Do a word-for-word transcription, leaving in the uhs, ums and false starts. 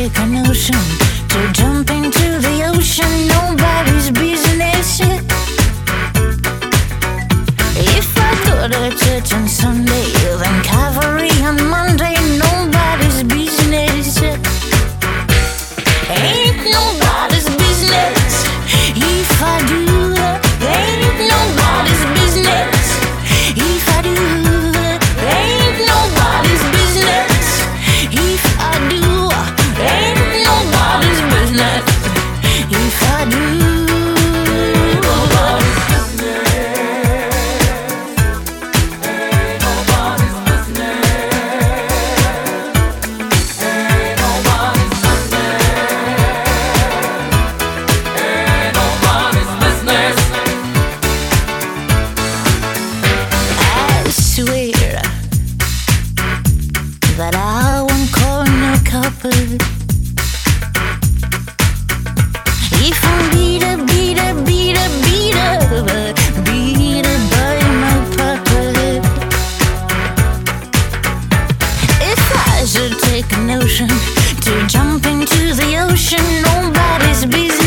take a notion to jump into the ocean, nobody's business. If I go to church on Sunday, then cavalry on Monday, nobody's business. Ain't nobody's business. If I do, ain't nobody's business. If I do, ain't nobody's business. If I do, ain't nobody's business. If I do, nobody's business. Ain't nobody's business. Ain't nobody's business. Ain't nobody's business. I swear that I won't call no couple. If I'm beat up, beat up, beat up, beat up, beat up by my papa. If I should take a notion to jump into the ocean, nobody's busy.